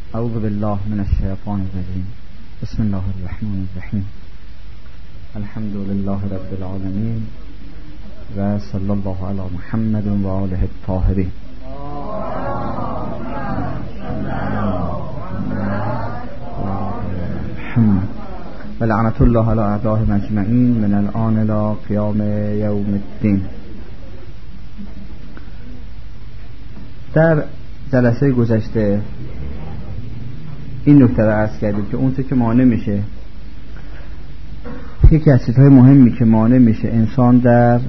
اعوذ بالله من الشیطان الرجیم. بسم الله الرحمن الرحیم. الحمد لله رب العالمین و صلی الله علی محمد و آله الطاهرین. و لعنت الله علی اعدائهم اجمعین من الآن الی قیام یوم الدین. در جلسه گذشته این نکته رو عرض کردیم که اون که مانع میشه، یکی از چیزهای مهمی که مانع میشه انسان در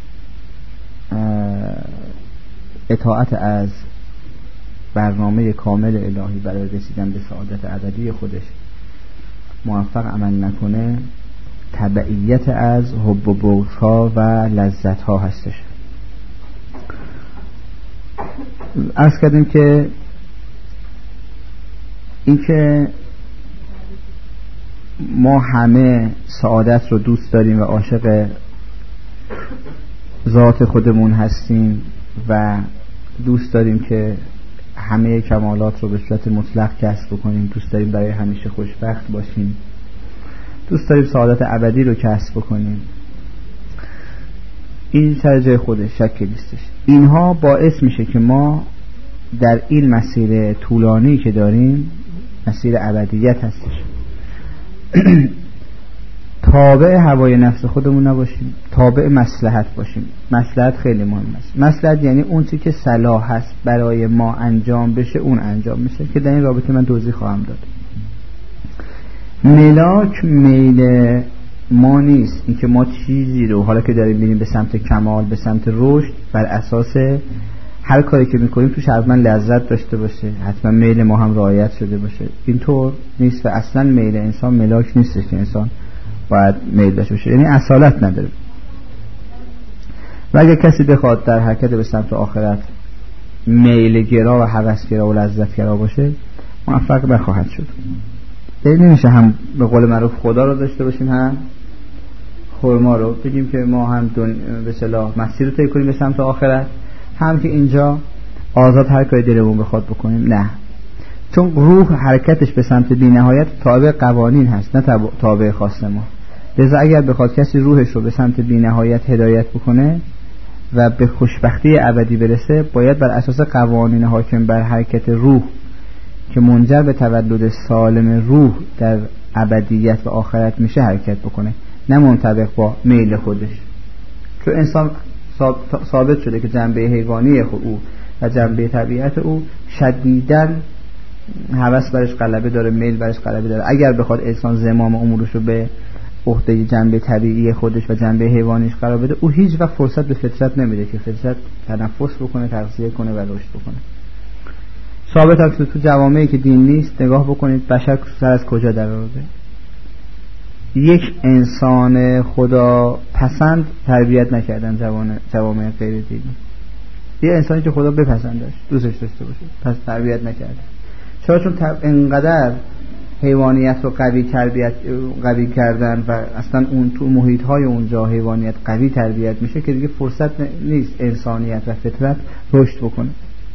اطاعت از برنامه کامل الهی برای رسیدن به سعادت ابدی خودش موفق عمل نکنه، تبعیت از حب و بغض‌ها و لذت‌ها هستش. عرض کردیم که اینکه ما همه سعادت رو دوست داریم و عاشق ذات خودمون هستیم و دوست داریم که همه کمالات رو به صورت مطلق کسب بکنیم، دوست داریم برای همیشه خوشبخت باشیم، دوست داریم سعادت ابدی رو کسب بکنیم. این سر جای خودش شک نیستش. اینها باعث میشه که ما در این مسیر طولانی که داریم، مسیر ابدیت هستش، تابع هوای نفس خودمون نباشیم، تابع مصلحت باشیم. مصلحت خیلی مهم است. مصلحت یعنی اون چیزی که صلاح هست برای ما انجام بشه اون انجام میشه، که در این رابطه من توضیح خواهم داد. ملاک میل ما نیست اینکه ما چیزی رو حالا که داریم میریم به سمت کمال، به سمت رشد، بر اساس هر کاری که میکنیم توش حتما لذت داشته باشه، حتما میل ما هم رعایت شده باشه. اینطور نیست و اصلا میل انسان ملاک نیست که انسان باید میل داشته باشه، یعنی اصالت نداره. و اگر کسی بخواد در حرکت به سمت آخرت میل گرا و هوس گرا و لذت گرا باشه، موفق نخواهد شد. یعنی نمیشه هم به قول معروف خدا رو داشته باشیم هم خرما رو، بگیم که ما هم به اصطلاح مسیر رو طی کنیم به سمت آخرت، هم که اینجا آزاد هر کاری دلمون بخواد بکنیم. نه، چون روح حرکتش به سمت بی‌نهایت تابع قوانین هست، نه تابع خاص ما. لذا اگر بخواد کسی روحش رو به سمت بی‌نهایت هدایت بکنه و به خوشبختی ابدی برسه، باید بر اساس قوانین حاکم بر حرکت روح که منجر به تولد سالم روح در ابدیت و آخرت میشه حرکت بکنه، نه منطبق با میل خودش. چون انسان ثابت شده که جنبه حیوانی او و جنبه طبیعت او شدیداً هوس برش غلبه داره، میل برش غلبه داره. اگر بخواد انسان زمام امورش رو به عهده جنبه طبیعی خودش و جنبه حیوانیش قرار بده، او هیچ وقت فرصت به فطرت نمیده که فطرت تنفس بکنه، تغذیه کنه و رشد بکنه. ثابت است تو جوامعی که دین نیست، نگاه بکنید بشر سر از کجا در آورده. یک انسان خدا پسند تربیت نکردن جوامع غیر دینی. یه انسانی که خدا بپسندش، دوستش داشته باشه، پس تربیت نکردن. چرا؟ چون انقدر حیوانیت رو قوی کردن و اصلا اون تو محیط‌های اونجا حیوانیت قوی تربیت میشه که دیگه فرصت نیست انسانیت و فطرت رشد بکنه.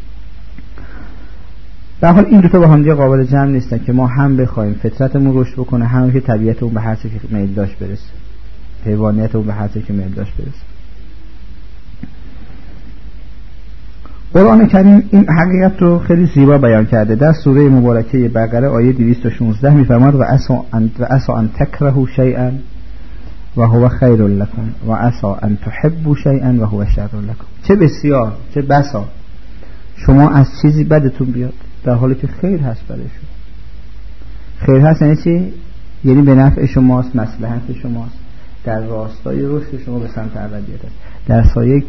در حال این دو تا با هم دیگه قابل جمع نیستن که ما هم بخوایم فطرتمون رشد بکنه، هم که طبیعت اون به هر چیزی که میل داشت برسه، حیوانیت اون به هر چیزی که میل داشت برسه. قرآن کریم این حقیقت رو خیلی زیبا بیان کرده. در سوره مبارکه بقره آیه 216 میفرماد و عسى ان تکرهوا شیئا و هو خیر لكم و عسى ان تحبوا شیئا و هو شر لكم. چه بسیار، چه بسا شما از چیزی بدتون بیاد در حالی که خیر هست برای شما. خیر هست یعنی چی؟ یعنی به نفع شماست، مصلحت شماست، در راستای رشد شما به سمت ابدیت است، در سایه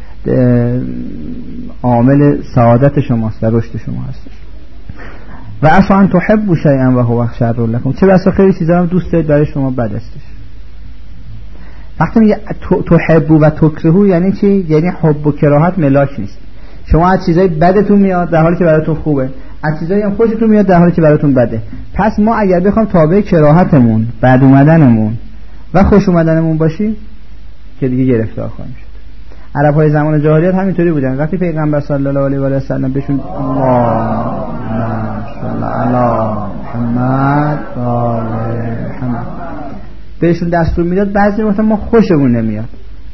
عامل سعادت شماست و رشد شما هستش. و عسى ان تحبوا شیئا و هو شر لكم. چه بسا خیلی چیزا هم دوست دارید برای شما بد استش. وقتی میگه تحبوا و تکرهوا یعنی چی؟ یعنی حب و کراهت ملاک نیست. شما از چیزای بدتون میاد در حالی که براتون خوبه، از چیزایی هم خوشتون میاد در حالی که براتون بده. پس ما اگر بخوایم تابع کراهتمون، بد اومدنمون و خوش اومدنمون باشیم که دیگه گرفتار خواهیم شد. عرب‌های زمان جاهلیت همینطوری بودن. وقتی پیغمبر صلی الله علیه و آله و سلم بهشون اللهم صل علی محمد و آل محمد بهشون دستور میداد. بعضی وقتا ما خوشمون نمیاد،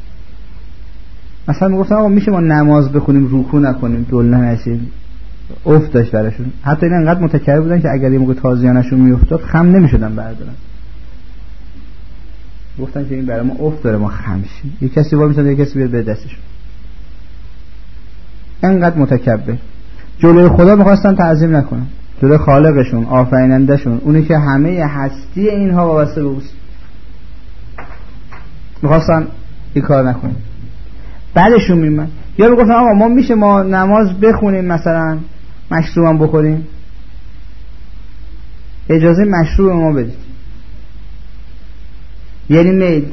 مثلا میگفتن آقا میشه ما نماز بخونیم رکوع نکنیم دلله نشیم، افت داشت براشون. حتی این انقدر متکبر بودن که اگر یه موقع تازیانشون میافتاد خم نمیشدن بردارن، گفتن که این برای ما افت داره ما خم شیم، یک کسی وای میساد یک کسی بیاد به دستشون. انقدر متکبر. جلوی خدا میخواستن تعظیم نکنن، جلوی خالقشون آفرینندهشون، اونی که همه هستی اینها وابسته به اوست، میخواستن این کار نکنن. بعدشون میمن یا میگفتن آقا ما میشه ما نماز بخونیم مثلا مشروب هم بخوریم، اجازه مشروب ما بدید، یعنی میل.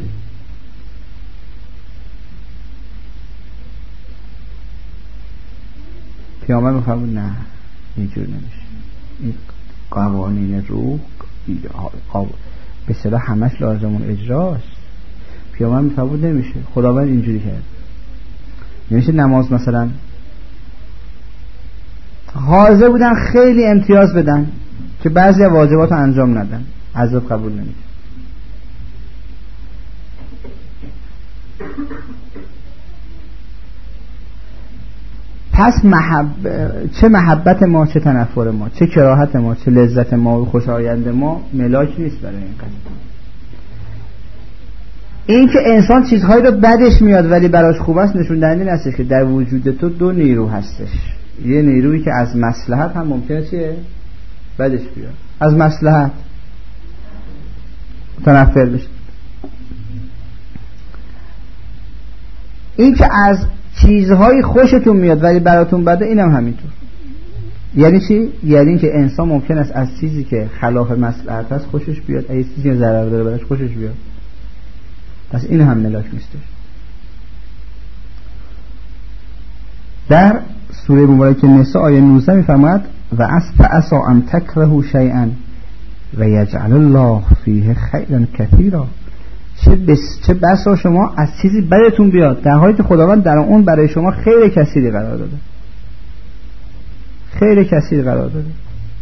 پیامبر میفرمود نه اینجور نمیشه، این قوانین روح به صلاح همش لازمون اجراست. پیامبر میفرمود نمیشه، خداوند اینجوری کرد. نمیشه نماز مثلا حاضر بودن خیلی امتیاز بدن که بعضی واجبات رو انجام ندن، عذاب قبول نمیشه. پس چه محبت ما، چه تنفر ما، چه کراهت ما، چه لذت ما و خوشایند ما ملاک نیست برای این قضیه. این که انسان چیزهایی رو بدش میاد ولی براش خوب است نشون دهنده این هستش که در وجود تو دو نیرو هستش. یه نیرویی که از مصلحت هم ممکنه چیه؟ بدش بیاد، از مصلحت تنفر بشه. این که از چیزهایی خوشتون میاد ولی براتون بده، اینم همینطور. یعنی چی؟ یعنی که انسان ممکن است از چیزی که خلاف مصلحت است خوشش بیاد، اگه چیزی ضرر داره براش خوشش بیاد. پس این هم ملاک نیستش. در سوره مبارکه نساء آیه 19 میفرماید و عسى ان تکرهوا شیئا و یجعل الله فیه خیرا کثیرا. چه بسا شما از چیزی بدتون بیاد در حالی که خداوند در اون برای شما خیر کثیری قرار داده، خیر کثیر قرار داده،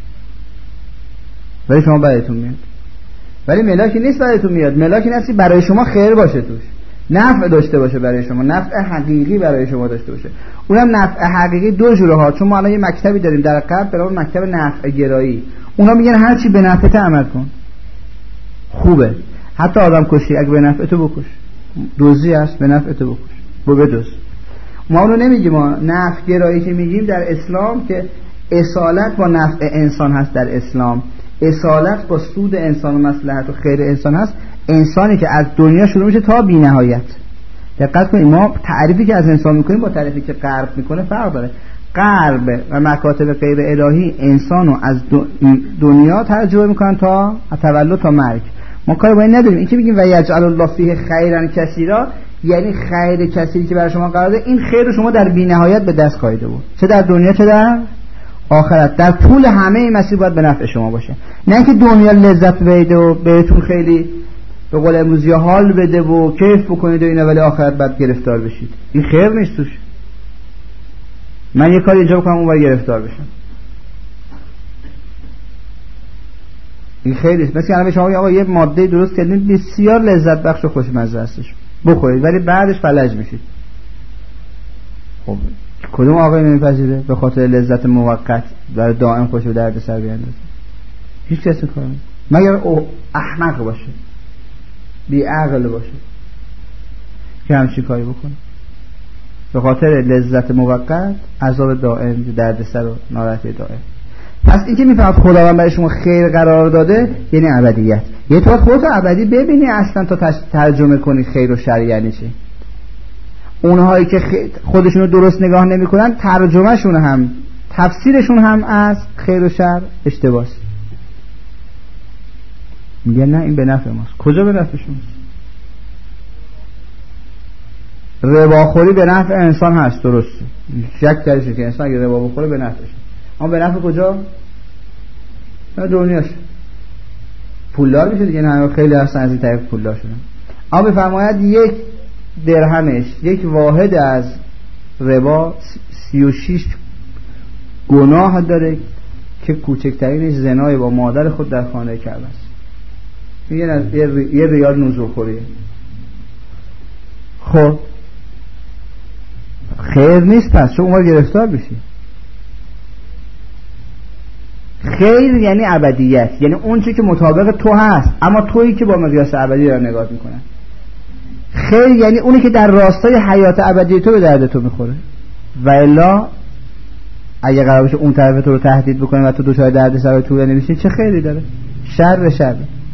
برای شما بدتون میاد. ولی ملاکی نیست بدتون میاد، ملاکی نیستی برای شما خیر باشه، توش نفع داشته باشه برای شما، نفع حقیقی برای شما داشته باشه. اونم نفع حقیقی دو جوره ها. چون ما الان یه مکتبی داریم در غرب به نام مکتب نفع گرایی، اونا میگن هر چی به نفعت عمل کن خوبه، حتی آدم کشی اگه به نفعت بکش، دوزی است به نفعت بکش بدوز. ما اونو نمیگیم. ما نفع گرایی که میگیم در اسلام که اصالت با نفع انسان هست، در اسلام اصالت با سود انسان و مصلحت و خیر انسان هست. انسانی که از دنیا شروع میشه تا بی نهایت. دقت کنید، ما تعریفی که از انسان میکنیم با تعریفی که غرب میکنه فرق داره. غرب و مکاتب غیر الهی انسانو از دنیا ترجمه میکنن تا تولد تا مرگ. ما کاری با این نداریم. این که میگیم و یجعل الله فیه خیرا کثیرا، یعنی خیر کثیری که برای شما قرار ده، این خیر رو شما در بی نهایت به دست خواهید بود، چه در دنیا چه در آخرت. در طول همه این مسیر باید به نفع شما باشه، نه اینکه دنیا لذت بده و بهتون خیلی به قول امروزی حال بده و کیف بکنید و اینا، ولی آخرت بعد گرفتار بشید. این خیر نیست توش. من یه کاری اینجا بکنم اون باید گرفتار بشم، این خیر نیست. مثلا الان شما آقا یه ماده درست کردین بسیار لذت بخش و خوشمزه هستش، بخورید ولی بعدش فلج میشید. خب کدوم آقای نمیپذیره به خاطر لذت موقت برای دائم خوش و درد سر بیاندازه؟ هیچ کسی کار نمیکنه مگر احمق باشه، بی عقل باشه که همچین کاری بکنه. به خاطر لذت موقت عذاب دائم، درد سر و ناراحتی دائم. پس این که میفهمد خداوند برای شما خیر قرار داده یعنی ابدیت. یه تو خودت ابدی ببینی اصلا تا ترجمه کنی خیر و شر یعنی چی. اونهایی که خودشون رو درست نگاه نمی‌کنن ترجمهشون هم تفسیرشون هم از خیر و شر اشتباهه. میگن نه این به نفع ماست. کجا به نفع شماست؟ رباخوری به نفع انسان هست، درسته، شک درش که انسان اگه ربا بخوره به نفعشه، اما به نفع کجا؟ نه دنیاش. پولدار میشه دیگه، نه خیلی هستن از این طریق پولدار شدن. اما بفرماید یک درهمش، یک واحد از ربا 36 گناه داره که کوچکترینش زنای با مادر خود در خانه کعبه است. یه ریال نوزوخوریه. خب خیر نیست، پس چون اون گرفتار بشی. خیر یعنی ابدیت، یعنی اون چی که مطابق تو هست اما تویی که با مقیاس ابدی رو نگاه میکنن. خیر یعنی اونی که در راستای حیات ابدی تو به درد تو میخوره، و الا اگه قرار باشه اون طرف تو رو تهدید بکنه و تو دچار درد سر تو نمیشی، چه خیری داره؟ شر.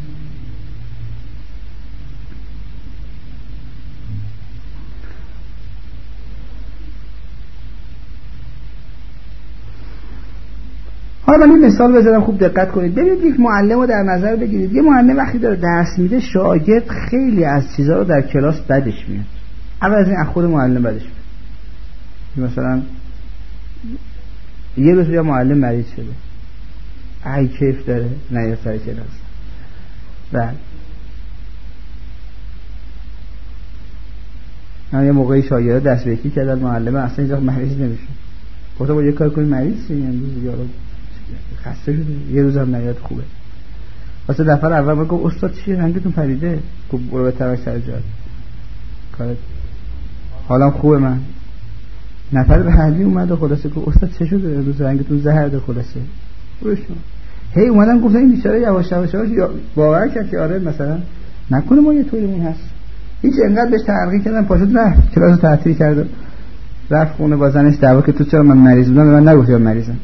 حالا من این مثال بزنم خوب دقت کنید. ببینید یک معلم رو در نظر بگیرید. یه معلم وقتی داره درس میده شاگرد خیلی از چیزا رو در کلاس بدش میاد. اول از این از خود معلم بدش میاد. مثلا یه روز یا معلم مریض شده، ای کیف داره نه یا سر کلاس، بعد من یه موقعی شاگرد دست به یکی کردن، معلم اصلا اینجا مریض نمیشه. گفتم با یه کار کنید مریض شید، امروز یارو خسته شده، یه روزم نیاد خوبه. واسه دفعه اول من گفت استاد چیه رنگتون پریده؟ گفت برو بهتر سر جات کارت، حالم خوبه. من نفر بعدی اومد و خلاصه گفت استاد چه شده امروز رنگتون زهرده؟ خلاصه برشون هی اومدن گفتن این بیچاره یواش یواش باور کرد که آره مثلا نکنه ما یه طوریمون هست. هیچ انقدر بهش تحقیق کردن پاشد رفت کلاس تعطیل کرد، رفت خونه با زنش دعوا که تو چرا من مریض بودم به من نگفتی من مریضم.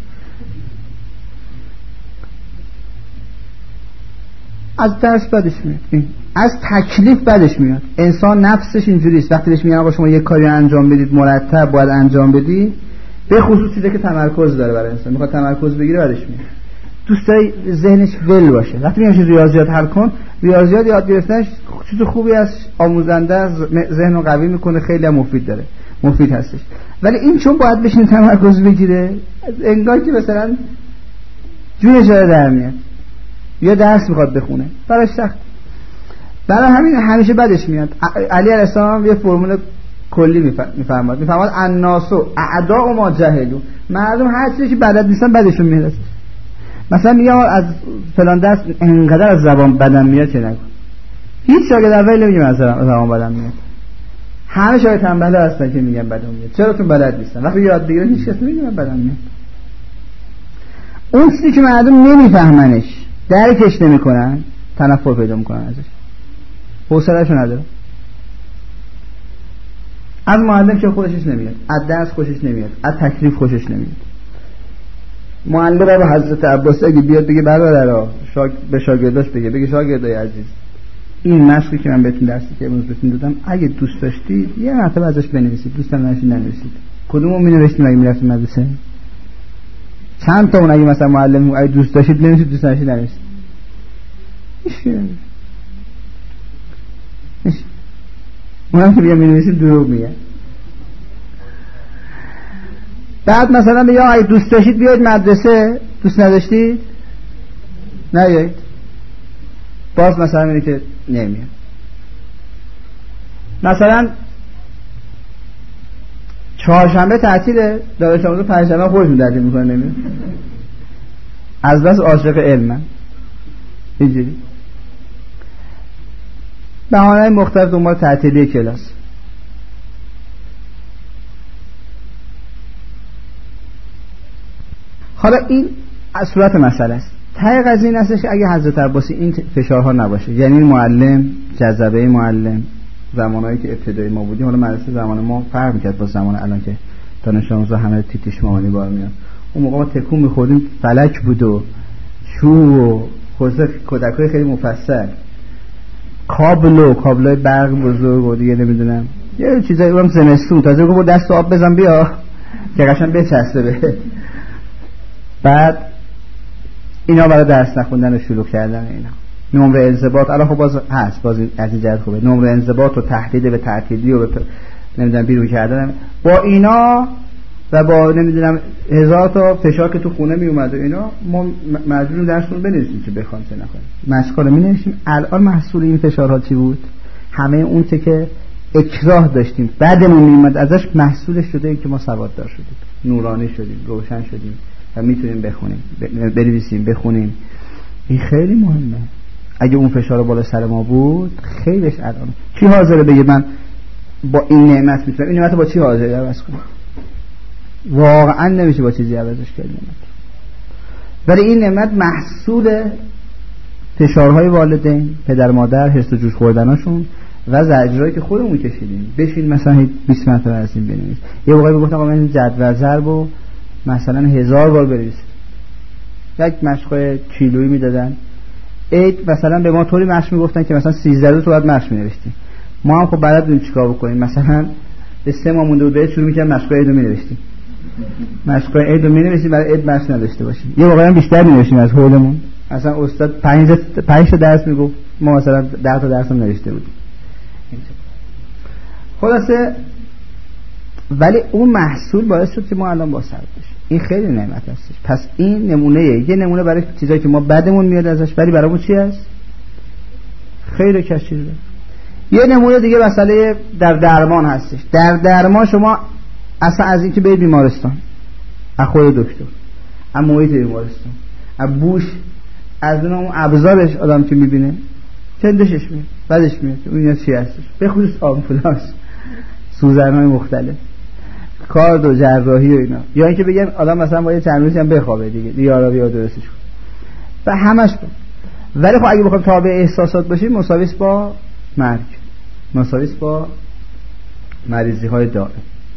از درس بدش میاد، از تکلیف بدش میاد. انسان نفسش اینجوریست، وقتی بهش میگن آقا شما یه کاری انجام بدید مرتب باید انجام بدی، به خصوص چیزی که تمرکز داره برای انسان، میخواد تمرکز بگیره بدش میاد. دوست داره ذهنش ول باشه. وقتی میگم ریاضیات حل کن، ریاضیات یاد گرفتنش چیز خوبی است، آموزنده است، ذهن رو قوی میکنه، خیلی هم مفید هستش. ولی این چون باید بشین تمرکز بگیره، انگار که مثلا جونش در میاد یا درس میخواد بخونه، براش سخت. برای همین همیشه بدش میاد. علی علیه السلام یه فرمول کلی میفرماد الناس اعداء ما جهلوا، مردم هر چیزی که بلد نیستن بدشون میاد. مثلا میگه از فلان درس انقدر از زبان بدم میاد چه نکن. هیچ شاگرد اولی نمیگه از زبان بدم میاد، همه شاگرد تنبل هستن که میگن بدم میاد. چرا؟ چون بلد نیستن. وقتی یاد بگیرن هیچ کس نمیگه من بدم میاد. اون چیزی که مردم نمیفهمنش، درکش نمیکنن، تنفر پیدا میکنن ازش، حوصله‌شو نداره. از معلم که خوشش نمیاد، از درس خوشش نمیاد، از تکلیف خوشش نمیاد. معلم رو حضرت عباس اگه بیاد بگه برادرها به شاگرداش بگه شاگردای عزیز این مشقی که من بهتون درسی که امروز بهتون دادم اگه دوست داشتید یه مرتبه ازش بنویسید، دوستم ننویسید. کدومو می‌نوشتیم اگه می‌رفتیم مدرسه؟ چند تا اون اگه مثلا معلم اگه دوست داشتید نمی‌نویسید، دوست نداشتید ننویسید. اونم که می‌نویسید دروغ میگه. بعد مثلا میگه اگه دوست داشتید بیاید مدرسه، دوست نداشتید نیایید. باز مثلا میگه که نمیاد. مثلا چهارشنبه تعطیله، دانش آموزا پنجشنبه خودشون تعطیل میکنه نمیاد. از بس عاشق علمن. اینجوری بهانه‌های مختلف دنبال تعطیلی کلاس. حالا این از صورت مسئله است. ته قضیه این هستش که اگه حضرت عباسی این فشارها نباشه، یعنی معلم، جذبه معلم، زمانهایی که ابتدایی ما بودیم، حالا مدرسه زمان ما فرق می‌کرد با زمان الان که دانش آموزا همه تیتیش مامانی بار میاد. اون موقع ما تکون می‌خوردیم، فلک بود و چوب و خلاصه کودکای خیلی مفصل، کابلای برق بزرگ و دیگه نمیدونم یه چیزایی اونم زمستون تازه گفت دست آب بزن بیا که قشنگ بچسبه به. بعد اینا برای درس نخوندن و شروع کردن اینا. نمره انضباط الان خب باز هست، باز از این جهت خوبه. نمره انضباط و تهدید به تعطیلی و نمیدونم بیرون کردن با اینا و با نمیدونم هزار تا فشار که تو خونه می اومد و اینا، ما مجبوریم درسمون بنویسیم که بخوام چه نخوایم. مشکل می نویسیم. الان محصول این فشارها چی بود؟ همه اون که اکراه داشتیم بعدمون می اومد ازش محصولش شده این که ما سواددار شدیم، نورانی شدیم، روشن شدیم، و میتونیم بخونیم، بنویسیم، بخونیم. این خیلی مهمه. اگه اون فشار بالا سر ما بود خیلیش الان کی حاضره بگه من با این نعمت میتونم این نعمت با چی حاضره عوض کنم؟ واقعا نمیشه با چیزی عوضش کرد نعمت. ولی این نعمت محصول فشارهای والدین، پدر مادر، حس و جوش خوردناشون و زجرایی که خودمون کشیدیم. بشین مثلا 20 مرتبه از این بنویس. یه موقعی میگفتم آقا من جدول ضربو مثلا 1000 بار بنویس. یک مشق کیلویی میدادن. عید مثلا به ما طوری مشق میگفتن که مثلا 13 روز بعد مشق می‌نوشتیم. ما هم خب بلد بودیم چیکار بکنیم. مثلا به 3 ماه مونده بود بعد شروع می‌کردیم مشق عید رو می‌نوشتیم. مشق عید رو می‌نوشتیم برای عید مشق نداشته باشیم. یه موقعی هم بیشتر می‌نوشتیم از حولمون. مثلا استاد 5 تا درس میگفت ما مثلا 10 تا درس هم نوشته بودیم. خلاصه ولی اون محصول باعث شد که ما الان با سر بشیم. این خیلی نعمت هستش. پس این نمونه، یه نمونه برای چیزایی که ما بدمون میاد ازش ولی برامون چی هست؟ خیلی کشیده. یه نمونه دیگه مسئله در درمان هستش. در درمان شما اصلا از این که برید بیمارستان، از خود دکتر، از محیط بیمارستان، از بوش، از اون ابزارش آدم که میبینه چندشش میاد بعدش میاد اون چی هستش، به خصوص آمپولاس، سوزن‌های مختلف، کارد و جراحی و اینا. یا اینکه بگن آدم مثلا با یه چند روزی هم بخوابه دیگه آرابی درستش کن و همش بود. ولی خب اگه بخوایم تابع احساسات باشیم مساویس با مرگ، مساویس با مریضی‌های دائم.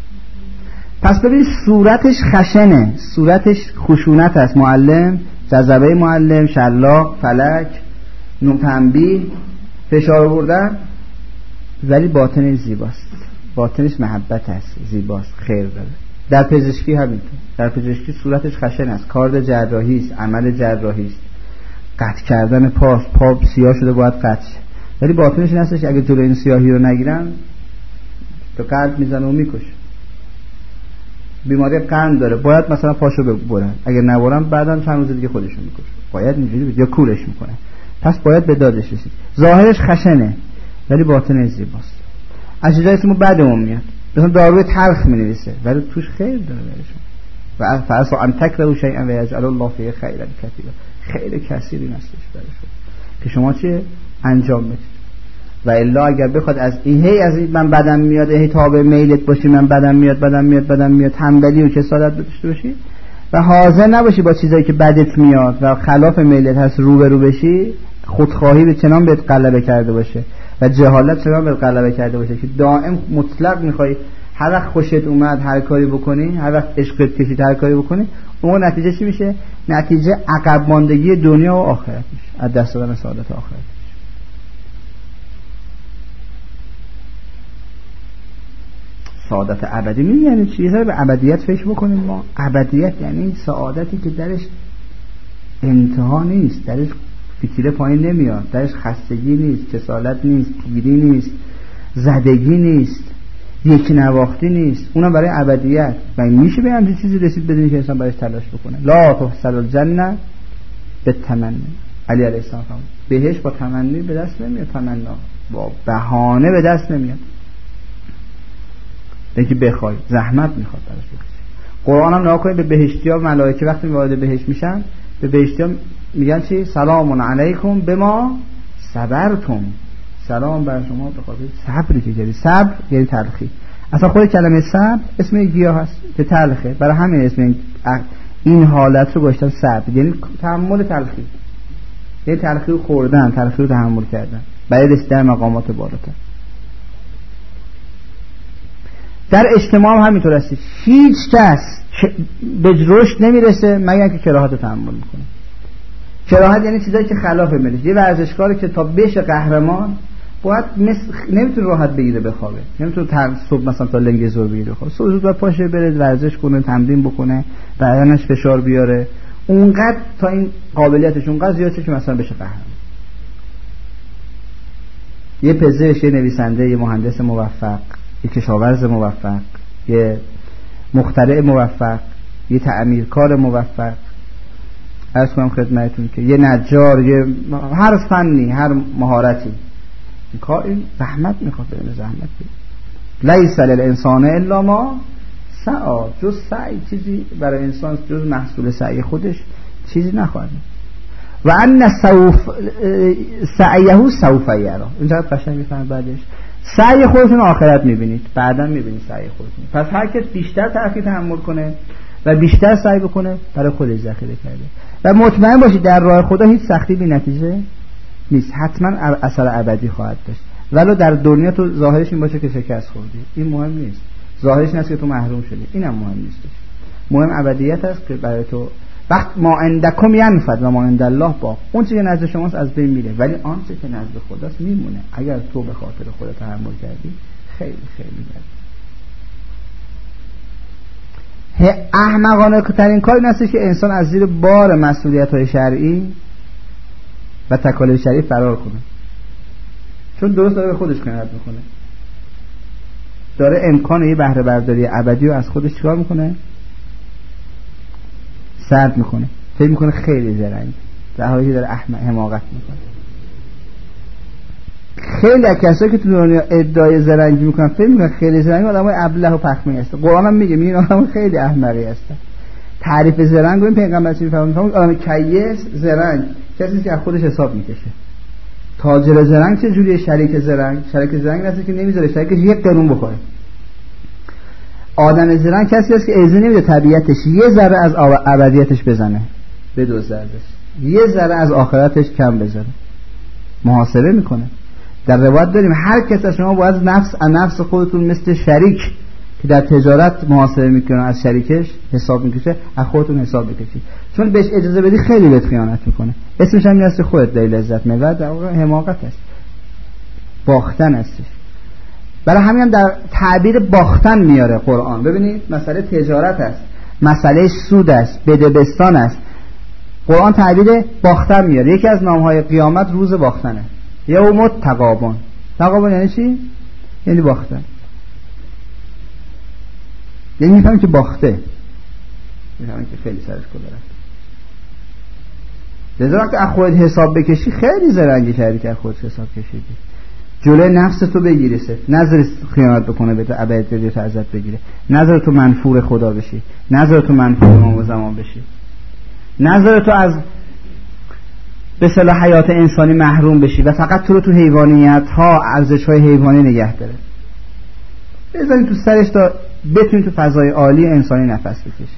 پس ببین صورتش خشنه، صورتش خشونت است. معلم، جذبه معلم، شلاق، فلک، تنبیه، فشار آوردن، ولی باطنش زیباست، باطنش محبت است، زیباست، خیر داره. در پزشکی همینطور. در پزشکی صورتش خشن است، کارد جراحی است، عمل جراحی است، قطع کردن پا سیاه شده باید قطع شه، ولی باطنش این هستش اگه جلوی این سیاهی رو نگیرن تو قلب میزنه و میکشه. بیماری قند داره باید مثلا پاشو ببرن، اگه نبرن بعداً چند روز دیگه خودشون میکشه، باید اینجوری یا کورش میکنه. پس باید به دادش رسید. ظاهرش خشنه ولی باطنش زیباست. از چیزایی که ما بعدمون میاد، مثلا داروی تلخ مینویسه ولی توش خیر داره برایشون. و فعصا ان تکرهوا شیئا و یجعل الله فیه خیرا کثیرا. خیر کثیری هستش برایشون که شما چه انجام بدید. و الا اگر بخواد از این من بدم میاد، هی تابع میلت باشی، من بدم میاد تنبلی و کسالت داشته باشی و حاضر نباشی با چیزایی که بدت میاد و خلاف میلت هست روبرو بشی، خودخواهی به چنان بهت غلبه کرده باشه و جهالت چنان بهت غلبه کرده باشه که دائم مطلق میخوای هر وقت خوشت اومد هر کاری بکنی، هر وقت عشقت کشید هر کاری بکنی، اون نتیجه چی میشه؟ نتیجه عقب ماندگی دنیا و آخرت میشه، از دست دادن سعادت آخرت. سعادت ابدی یعنی چی؟ یه به ابدیت فکر بکنیم. ما ابدیت یعنی سعادتی که درش انتها نیست، درش فکر پایین نمیاد، درش خستگی نیست، کسالت نیست، پیری نیست، زدگی نیست، یک نواختی نیست. اونم برای ابدیت. و میشه به همین چیزی رسید بدونی که انسان برایش تلاش بکنه. لا تحصل الجنه بالتمنی. علی علیه السلام بهش با تمنی به دست نمیاد، تمنا با بهانه به دست نمیاد. اینکه بخوای زحمت میخواد براش بکشی. قرآن هم نگاه کنید به بهشتی‌ها و ملائکه وقتی وارد بهشت میشن به بهشتی‌ها میگن چی؟ سلام علیکم بما صبرتم. سلام بر شما به خاطر صبری که کردید. صبر یعنی تلخی. اصلا خود کلمه صبر اسم یک گیاه هست که تلخه، برای همین اسم این حالت رو گذاشتن صبر، یعنی تحمل تلخی، یعنی تلخی رو خوردن، تلخی رو تحمل کردن برای رسیدن مقامات بالاتر. در اجتماع هم همینطور است. هیچ کس به رشد نمیرسه مگر که کراهت تحمل میکنه. کراهت یعنی چیزایی که خلاف میله. یه ورزشکاری که تا بشه قهرمان باید نمیتونه راحت بگیره بخوابه، نمیتونه صبح مثلا تا لنگ زور بگیره بخوابه، صبح زود باید پاشه بره ورزش کنه، تمرین بکنه، بدنش فشار بیاره، اونقدر تا این قابلیتش اونقدر زیاد شه که مثلا بشه قهرمان. یه پزشک، یه نویسنده، یه مهندس موفق، یه کشاورز موفق، یه مخترع موفق، یه تعمیرکار موفق، عرض کنم خدمتتون که یه نجار، یه هر فنی، هر مهارتی، این زحمت میخواد، زحمت. لیس للانسان الا ما سعی جز سعی چیزی برای انسان جز محصول سعی خودش چیزی نخواهد. و ان سعیه سوف یرا. اینجا قشنگ میفهمید بعدش سعی خودتون آخرت میبینید، بعدا میبینید سعی خودتون. پس هر کس بیشتر تأخیر تحمل کنه و بیشتر سعی بکنه برای خودش ذخیره کرده. و مطمئن باشید در راه خدا هیچ سختی بی نتیجه نیست، حتما اثر ابدی خواهد داشت. ولو در دنیا تو ظاهرش این باشه که شکست خوردی، این مهم نیست. ظاهرش این است که تو محروم شدی، اینم مهم نیست. مهم ابدیت است که برای تو وقت ما عندکم ینفد و ما عند الله باق. اون چیزی که نزد شماست از بین میره، ولی آن چیزی که نزد خداست میمونه. اگر تو به خاطر خودت تحمل کردی خیلی خیلی بد. احمقانه ترین کار این است که انسان از زیر بار مسئولیت‌های شرعی و تکالیف شرعی فرار کنه، چون درست داره به خودش خیانت میکنه، داره امکان یه بهره برداری ابدی رو از خودش چیکار میکنه؟ سرد میکنه. فکر میکنه خیلی زرنگ، در حالی که داره حماقت میکنه. خیلی از کسایی که تو دنیا ادعای زرنگی میکنن فکر میکنن خیلی زرنگ، آدمای ابله و پخمه هستن. قرآن هم میگه این آدم خیلی احمقی هستن. تعریف زرنگ رو این پیغمبر چی میفهمه؟ آدم کیس زرنگ کسی که از خودش حساب میکشه. تاجر زرنگ چه جوریه؟ شریک زرنگ هستی که نمیذاره شریکش یک قرون بخوره. آدم زرنگ کسی است که اجازه نمیده طبیعتش یه ذره از ابدیتش بزنه، بدوزه، یه ذره از آخرتش کم بذاره، محاسبه میکنه. در روایت داریم هر کس از شما باید نفس خودتون مثل شریک که در تجارت محاسبه میکنه از شریکش حساب میکشه، از خودتون حساب بکشید، چون بهش اجازه بدی خیلی بهت خیانت میکنه. اسمش هم این است خودت داری لذت میبری، در واقع حماقت است، باختن استش. برای همین هم در تعبیر باختن میاره قرآن. ببینید مسئله تجارت است، مسئله سود است، بدبستان است، قرآن تعبیر باختن میاره. یکی از نامهای قیامت روز باختنه، یوم التغابن. تغابن یعنی چی؟ یعنی باختن، یعنی میفهمید که باخته، میفهمید که خیلی سرش کلا رفت. لذا وقتی از خودت حساب بکشی خیلی زرنگی کردی که از خودت حساب کشیدی. جلوی نفس تو بگیری، نظر خیانت بکنه به تو ابد تو ازت بگیره، نظر تو منفور خدا بشی، نظر تو منفور امام زمان بشی، نظر تو از به صلاح حیات انسانی محروم بشی و فقط تو رو تو حیوانیت ها، ارزش های حیوانی نگه داره. بذارین تو سرش تا بتونی تو فضای عالی انسانی نفس بکشی.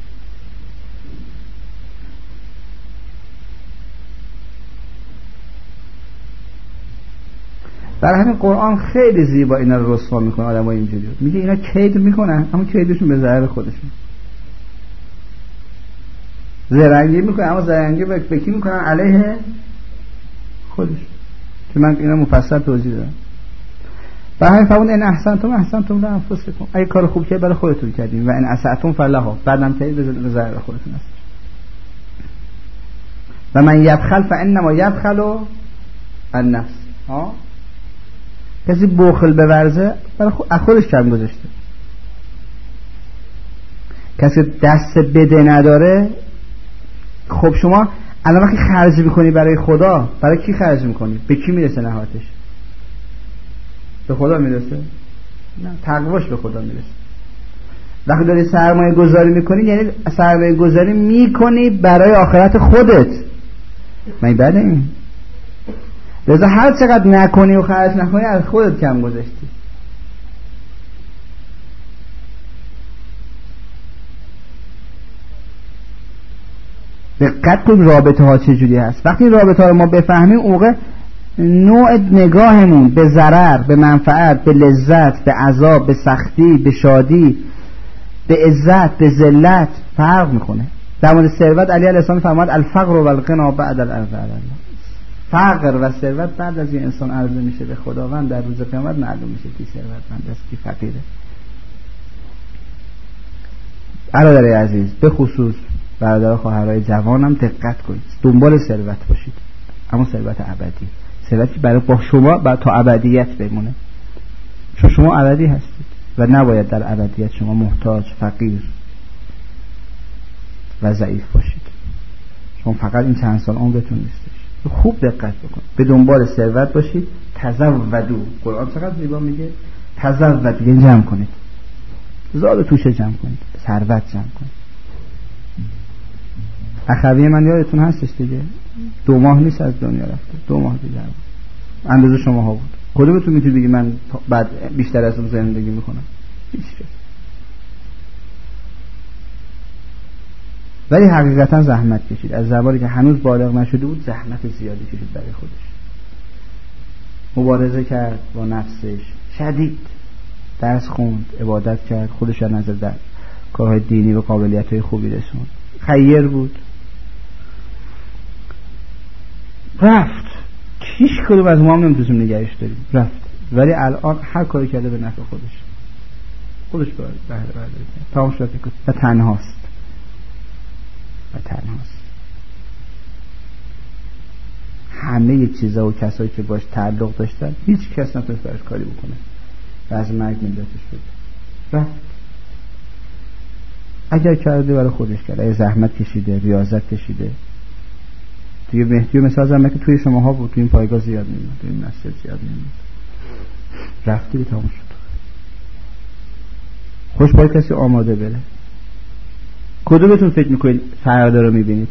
برای همین قرآن خیلی زیبا اینا رو رسوا میکنه. آدم ها اینجوری میگه اینا کید میکنن اما کیدشون به ضرر خودشون. زرنگی میکنن اما زرنگی به کی میکنن؟ علیه خودش، که من اینا مفصل توضیح دادم. برای همین فرمود ان احسنتم لانفسکم، اگه کار خوب کردید برای خودتون کردین، و ان اسأتم فلها، بعدم کردید به ضرر خودتون است. و من یبخل فانما یبخل عن نفس. کسی بخل بورزه برای خودش کم گذاشته. کسی دست بده نداره. خب شما الان وقتی خرج میکنی برای خدا، برای کی خرج میکنی؟ به کی میرسه نهایتش؟ به خدا میرسه؟ نه، تقواش به خدا میرسه. وقتی داری سرمایه گذاری میکنی یعنی سرمایه گذاری میکنی برای آخرت خودت. من بعد این لذا هر چقدر نکنی و خرج نکنی از خودت کم گذاشتی. دقت کن رابطه ها چجوری هست. وقتی رابطه ها رو ما بفهمیم اوقع نوع نگاهمون به ضرر، به منفعت، به لذت، به عذاب، به سختی، به شادی، به عزت، به ذلت فرق میکنه. در مورد ثروت علی علیه السلام فرمود الفقر والغنا بعد الارض علی الله. فقر و ثروت بعد از این انسان عرضه میشه به خداوند، در روز قیامت معلوم میشه کی ثروتمند است کی فقیره. برادرای عزیز، به خصوص برادر خواهرای جوانم دقت کنید، دنبال ثروت باشید، اما ثروت ابدی، ثروتی برای با شما تا ابدیت بمونه، چون شما ابدی هستید و نباید در ابدیت شما محتاج، فقیر و ضعیف باشید. شما فقط این چند سال عمرتون نیستش. خوب دقت بکنید، به دنبال ثروت باشید. تزودو، قرآن چقدر زیبا میگه تزودو، یعنی جمع کنید. زاد توشه جمع کنید، ثروت جمع کنید. اخوی من یادتون هستش دیگه، 2 ماه نیست از دنیا رفته، 2 ماه دیگه اندازه شماها بود. کدومتون میتونید بگی من بعد بیشتر از اون زندگی میکنم؟ هیچ کس. ولی حقیقتا زحمت کشید. از زمانی که هنوز بالغ نشده بود زحمت زیادی کشید برای خودش، مبارزه کرد با نفسش شدید، درس خوند، عبادت کرد، خودش از نظر در کارهای دینی و قابلیت‌های خوبی رسوند، خیر بود، رفت. هیچ کدوم از ما هم نمیتونیم نگهش داریم، رفت. ولی الان هر کاری کرده به نفع خودش باید بهره برداره. تمام شد و تنهاست. همه چیزا و کسایی که باش تعلق داشتن هیچ کس نتونست براش کاری بکنه و از مرگ نجاتش بده. رفت. اگر کرده برای خودش کرده، اگر زحمت کشیده، ریاضت کشیده. دیگه مهدی و مثال زمان که توی شماها بود، توی این پایگاه زیاد میموند، توی این مسجد زیاد میموند. رفتی به تمام شد. خوش باید کسی آماده بره. کدومتون فکر میکنید فردا رو میبینید؟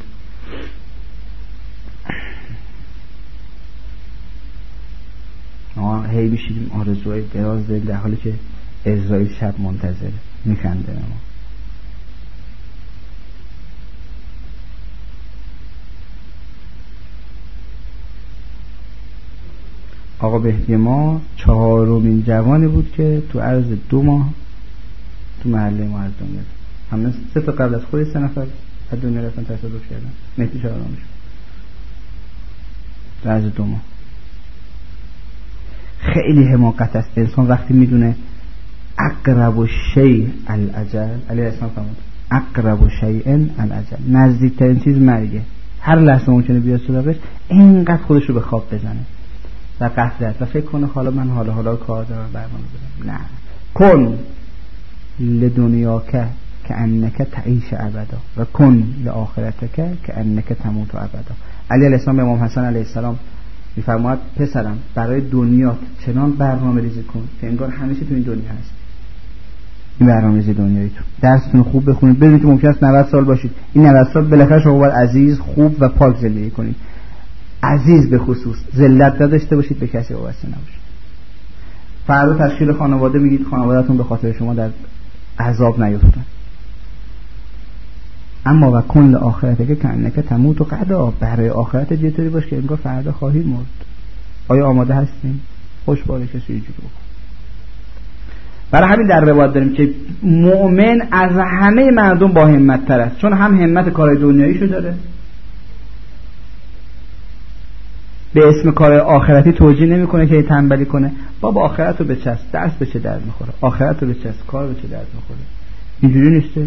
هی میشیدیم آرزوهای دراز داریم در حالی که اسرائیل شب منتظره میخنده. ما آقا بهدی ما 4مین جوانی بود که تو عرض 2 ماه تو محله ما از دنیا رفت. همه 3 تا قبل از خود 3 نفر از دنیا رفتن، تصادف کردن. مهدی 4مش تو عرض 2 ماه. خیلی حماقت است انسان وقتی میدونه اقرب الشیء الاجل. علیه السلام فرمود اقرب شیء الاجل، نزدیکترین چیز مرگه، هر لحظه ممکنه بیاد سراغش، اینقدر خودش رو به خواب بزنه و غفلت و فکر کنه حالا من حالا کار دارم، برنامه دارم. نه، کن لدنیاک کأنک تعیش ابدا و کن لآخرتک کأنک تموت ابدا. علی علیه السلام به امام حسن علیه السلام میفرماید پسرم برای دنیات چنان برنامه ریزی کن که انگار همیشه تو این دنیا هست. این برنامه‌ریزی دنیاییتون، درستون خوب بخونید، بدونید که ممکن است 90 سال باشید. این 90 سال بالاخره شما باید عزیز، خوب و پاک زندگی کنید. عزیز به خصوص ذلت نداشته باشید، به کسی وابسته نباشید. فردا تشکیل خانواده میگید خانواده‌تون به خاطر شما در عذاب نیفتن. اما و کن لآخرتک که کأنک تموت و غدا، برای آخرت جوری باش که انگار فردا خواهی مرد. آیا آماده هستیم؟ خوشباله کسی اینجوری بکن. برای همین در روایت داریم که مؤمن از همه مردم با همت تر است، چون هم همت کارهای دنیاییشو داره، به اسم کارهای آخرتی توجیه نمیکنه که تنبلی کنه. بابا آخرت رو بچسب، درس به چه درد میخوره؟ آخرت رو بچسب، کار به چه درد میخوره؟ اینجوری نیستش.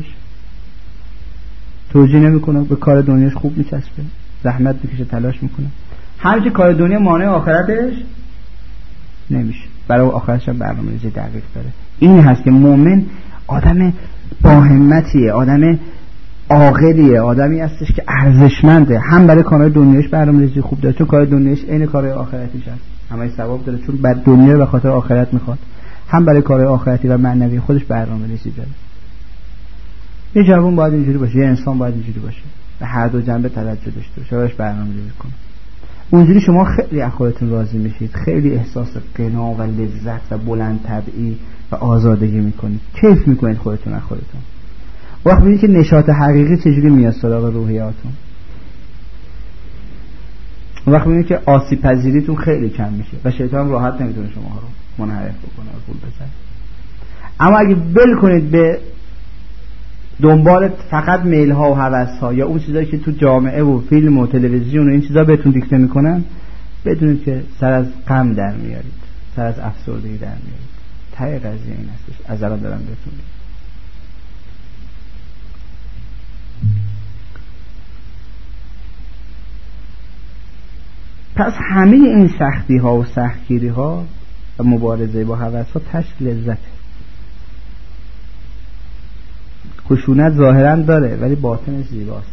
توجیه نمیکنه، به کار دنیاش خوب میچسبه، زحمت میکشه، تلاش میکنه. هر چی کار دنیا مانع آخرتش نمیشه، برای آخرتش هم برنامه‌ریزی دقیق داره. این هست که مؤمن آدم با همتیه، آدم عاقلیه، آدمی هستش که ارزشمنده، هم برای کارهای دنیاش برنامه‌ریزی خوب داره، چون کار دنیاش عین کارهای آخرتیش هست، همه ثواب داره چون بر دنیا به خاطر آخرت میخواد، هم برای کارهای آخرتی و معنوی خودش برنامه‌ریزی داره. یه جوان باید اینجوری باشه، یه انسان باید اینجوری باشه، به هر دو جنبه توجه داشته باشه، براش برنامه‌ریزی کنه. اونجوری شما خیلی از خودتون راضی میشید، خیلی احساس غنا و لذت و بلند طبعی و آزادگی میکنید، کیف میکنید خودتون از خودتون. وقتی میبینید که نشاط حقیقی چجوری میاد سراغ روحیاتون، وقتی میبینید که آسیب پذیریتون خیلی کم میشه و شیطان راحت نمیتونه شما رو منحرف بکنه و پول بزنه. اما اگه بل کنید به دنبال فقط میل ها و هوس ها یا اون چیزایی که تو جامعه و فیلم و تلویزیون و این چیزا بهتون دیکته میکنن، بدونید که سر از غم در میارید، سر از افسردگی در میارید. ته قضیه این هستش، از الان دارم بهتون میگم. پس همه این سختی ها و سختگیری ها و مبارزه با هوس ها تشت لذت. خشونت ظاهرا داره ولی باطن زیباست.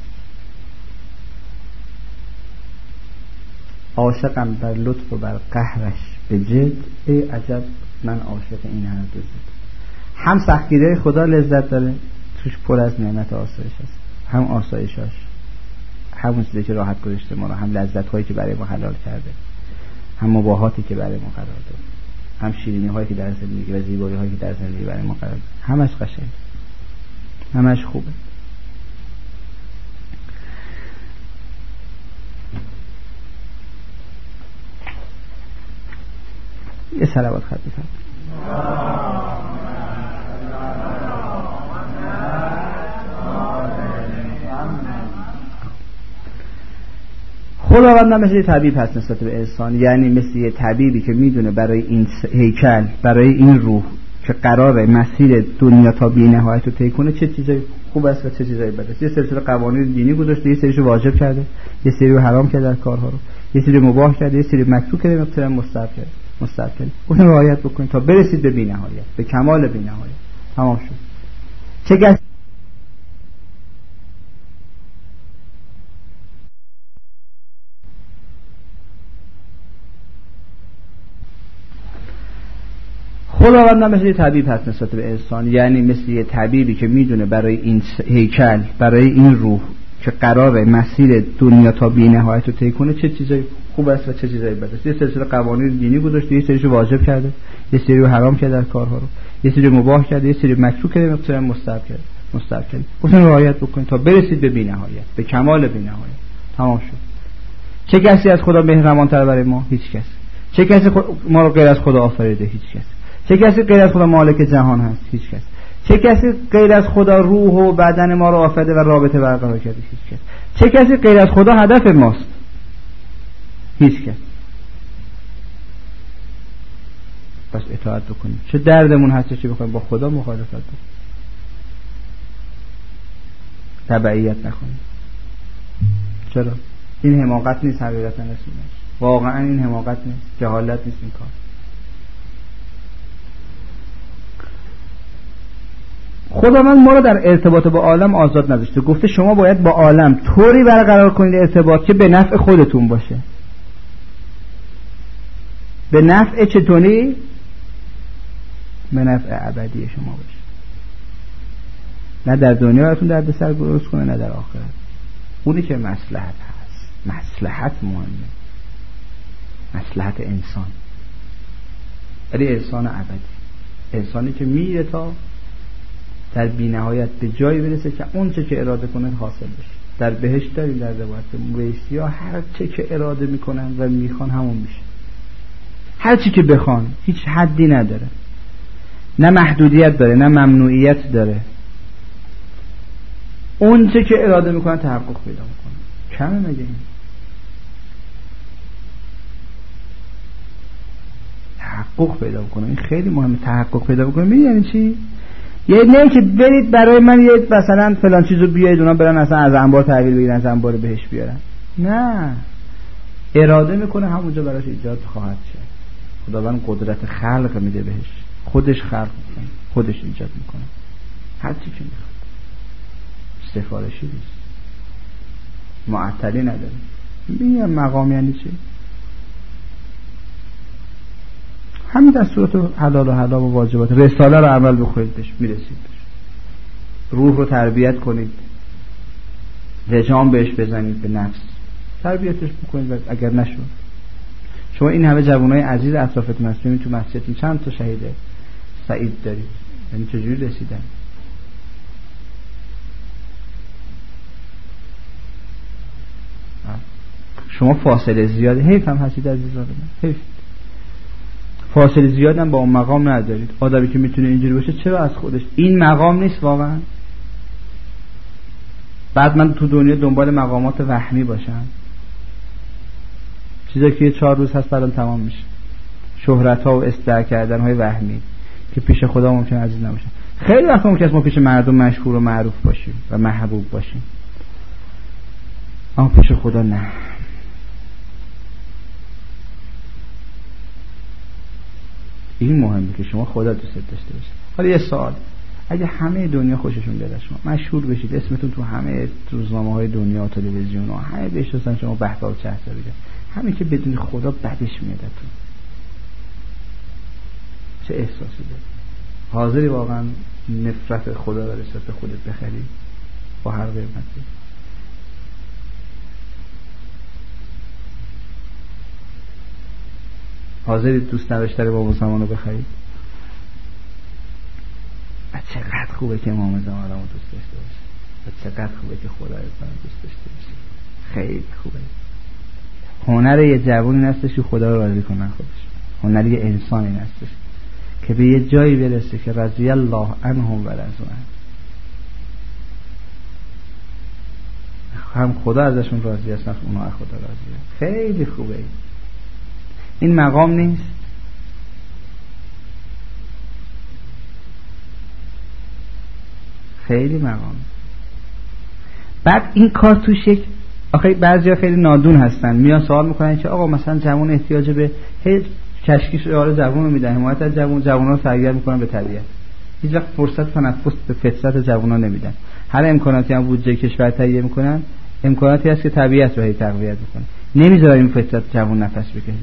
عاشقم بر لطف و بر قهرش به جد، ای عجب من عاشق این هر دو زد. هم سختگیری خدا لذت داره، توش پر از نعمت آسایش هست، هم آسایشاش، همون چیزی که راحت گذاشته ما رو، هم لذت هایی که برای ما حلال کرده، هم مباهاتی که برای ما قرار داده، هم شیرینی هایی که در زندگی و زیبایی هایی که در زندگی برای ما قرار داده. همش قشنگ، همش خوبه. یه صلوات خط بفرمایید. خداوند مثل یه طبیب هست نسبت به انسان، یعنی مثل یه طبیبی که میدونه برای این هیکل، برای این روح که قراره مسیر دنیا تا بی‌نهایت رو طی کنه چه چیزای خوب است و چه چیزای بد است. یه سلسله قوانین دینی گذاشته، یه سریشو واجب کرده، یه سری رو حرام کرده در کارها رو، یه سری مباح کرده، یه سری مکروه کرده، یه سری مستحب کرده. اون رعایت بکنید تا برسید به بی‌نهایت، به کمال بی‌نهایت. تمام شد. چه کسی خداوند مثل یه طبیب هست نسبت به انسان، یعنی مثل یه طبیبی که میدونه برای این هیکل، برای این روح که قراره مسیر دنیا تا بی‌نهایت رو طی کنه چه چیزای خوب است و چه چیزای بد است. یه سلسله قوانین دینی گذاشته، یه سریشو واجب کرده، یه سری رو حرام کرده در کارها رو، یه سری مباح کرده، یه سری مکروه کرده، یه سری مستحب کرده. اون رعایت بکنید تا برسید به بی‌نهایت، به کمال بی‌نهایت. تمام شد. چه کسی از خدا مهربان‌تر برای ما؟ هیچ کس. چه کسی ما رو غیر از خدا آفریده؟ هیچ کس. چه کسی غیر از خدا مالک جهان هست؟ هیچ کس. چه کسی غیر از خدا روح و بدن ما رو آفریده و رابطه برقرار کرده؟ هیچ کس. چه کسی غیر از خدا هدف ماست؟ هیچ کس. بس اطاعت بکنیم. چه دردمون هست چه بخوایم با خدا مخالفت بکنیم. تبعیت نکنیم. چرا؟ این حماقت نیست حقیقتا رسولش. واقعا این حماقت نیست، جهالت نیست این کار. خداوند ما رو در ارتباط با عالم آزاد نذاشته، گفته شما باید با عالم طوری برقرار کنید ارتباط که به نفع خودتون باشه. به نفع چطوری؟ به نفع ابدی شما باشه. نه در دنیا براتون دردسر درست کنه نه در آخرت. اونی که مصلحت هست، مصلحت مهمه، مصلحت انسان، ولی انسان ابدی، انسانی که میره تا در بی‌نهایت به جایی برسه که اون چه که اراده کنه حاصل بشه. در بهشت داریم در روایت موریسیا هر چه که اراده میکنن و میخوان همون میشه، هر چی که بخوان، هیچ حدی نداره، نه محدودیت داره نه ممنوعیت داره. اون چه که اراده میکنن تحقق پیدا میکنه. کمه مگه این؟ تحقق پیدا میکنه. این خیلی مهمه، تحقق پیدا میکنه. میدونی یعنی چی؟ یعنی نه که برید برای من یه مثلا فلان چیزو بیارید اونا برن اصلا از انبار تحویل بگیرن، از انبار بهش بیارن. نه، اراده میکنه همونجا براش ایجاد خواهد شد. خداوند قدرت خلق میده بهش، خودش خلق میکنه، خودش ایجاد میکنه هر چی که میخواد. سفارشی نیست، معطلی نداره. میگم مقام یعنی چی؟ همین در صورت حلال و حرام و واجبات رساله رو عمل بکنید بهش میرسید بهش. روح رو تربیت کنید، لجام بهش بزنید، به نفس تربیتش بکنید. و اگر نشد شما این همه جوانای عزیز اطرافتون هستین، تو مسجدتون چند تا شهید سعید دارید، یعنی چجوری رسیدن؟ شما فاصله زیاده، حیف هم هستید عزیزان من، حیف. فاصله زیاد هم با اون مقام ندارید. آدمی که میتونه اینجوری باشه چرا از خودش این مقام نیست واقعا؟ بعد من تو دنیا دنبال مقامات وهمی باشم، چیزایی که 4 روز هست بعدم تمام میشه، شهرت ها و استدعا کردن های وهمی که پیش خدا ممکن عزیز نباشن. خیلی وقتا ممکن است ما پیش مردم مشهور و معروف باشیم و محبوب باشیم، اما پیش خدا نه. این مهمه که شما خدا دوست داشته باشید. حالا یه سوال، اگه همه دنیا خوششون بیاد شما مشهور بشید، اسمتون تو همه روزنامه‌های دنیا و تلویزیون و همه بشناسن شما بهتاب چهتاری، همین که بدون خدا بدش میادتون، چه احساسی داره؟ حاضری واقعا نفرت خدا رو نسبت به خودت بخری با هر قیمتی؟ حاضری دوست نداشتنی بابا زمان رو بخری؟ و چقدر خوبه که امام زمان رو دوست داشته باشه و چقدر خوبه که خدا رو دوست داشته باشه. خیلی خوبه. هنر یه جوانی هستش که خدا رو راضی کنن خودش. هنر یه انسانی هستش که به یه جایی برسه که رضی الله عنهم و رضوا عنه، هم خدا ازشون راضی است هم اونا از خدا راضی است. خیلی خوبه. این مقام نیست؟ خیلی مقام. بعد این کار توش یک آخه بعضیا خیلی نادون هستن، میان سوال میکنن که آقا مثلا جوان احتیاج به کشکش آره جوان رو میدن، حمایت از جوان رو سرگرم میکنن به طبیعت، هیچ وقت فرصت تنفس به فطرت جوان ها نمیدن. هر امکاناتی هم بودجه کشور تهیه میکنن، امکاناتی هست که طبیعت رو تقویت میکنه، نمیذارن این فطرت جوان نفس بکشه.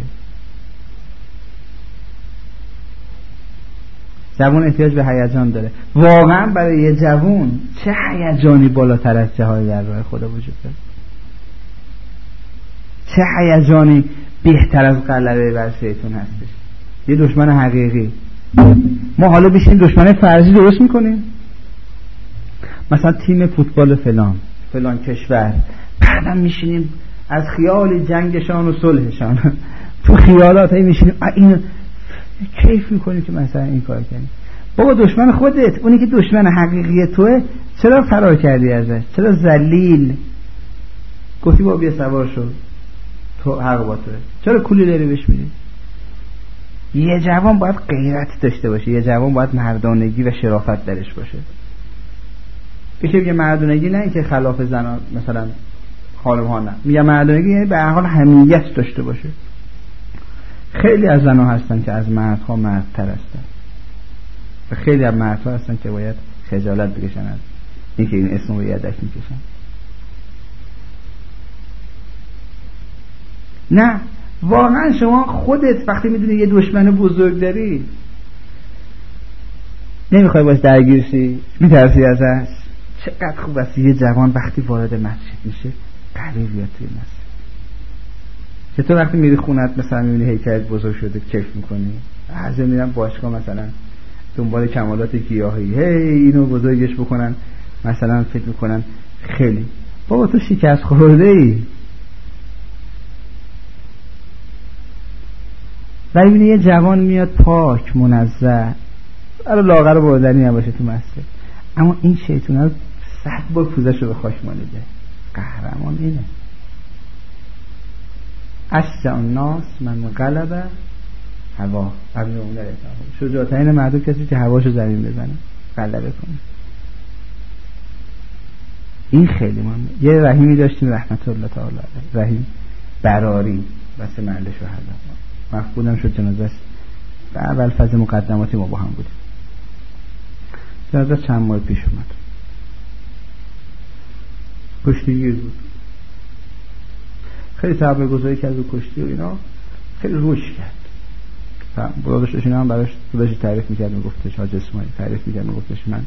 جوان احتیاج به هیجان داره. واقعا برای یه جوان چه هیجانی بالاتر از جهاد در راه خدا وجود داره؟ چه هیجانی بهتر از غلبه بر شیطان هستش؟ یه دشمن حقیقی. ما حالا بشیم دشمن فرضی درست میکنیم، مثلا تیم فوتبال فلان کشور، بعدم میشینیم از خیال جنگشان و صلحشان تو خیالات هی میشینیم این کیف میکنیم که مثلا این کار کنیم. بابا دشمن خودت، اونی که دشمن حقیقی توه، چرا فرار کردی ازش؟ چرا ذلیل گفتی بابا بیا سوار شو، تو حق با توه، چرا کولی داری بهش میدی؟ یه جوان باید غیرت داشته باشه، یه جوان باید مردانگی و شرافت درش باشه. بشه مردانگی نه اینکه خلاف زنان مثلا خانم ها، نه، میگه مردانگی یعنی به هر حال حمیت داشته باشه. خیلی از زنها هستن که از مردها مردتر هستن و خیلی از مردها هستن که باید خجالت بکشن از اینکه این اسم رو یدک میکشن. نه واقعا شما خودت وقتی میدونی یه دشمن بزرگ داری نمیخوای باش درگیر شی، میترسی ازش. چقدر خوب است یه جوان وقتی وارد مسجد میشه قوی بیاد توی مسجد. چطور وقتی میری خونت مثلا میبینی هیکل بزرگ شده کیف میکنی؟ بعضی میرن باشگاه مثلا دنبال کمالات گیاهی، اینو بزرگش بکنن، مثلا فکر میکنن خیلی. بابا تو شکست خورده ای. ولی میبینی یه جوان میاد پاک منزه، برای لاغر و بردنی نباشه تو مسجد، اما این شیطان ها 100 بار پوزش رو به خاک مالیده. قهرمان اینه. اشجع الناس من غلب هوا. شجاع‌ترین مردم کسی که هواشو زمین بزنه، غلبه کنه. این خیلی مهمه. یه رحیمی داشتیم رحمت الله تعالی علیه، رحیم براری واسه محل شهدا، مفقودم شد جنازه‌اش. اول فاز مقدماتی ما با هم بودیم. جنازه چند ماه پیش اومد، کشتیگیر بود، خیلی تحمل گذاری کرد و کشتی و اینا، خیلی روش کرد. برادرش اینا هم براش خودش تعریف میکرد، میگفتش حاج اسماعیل تعریف میکرد، میگفتش من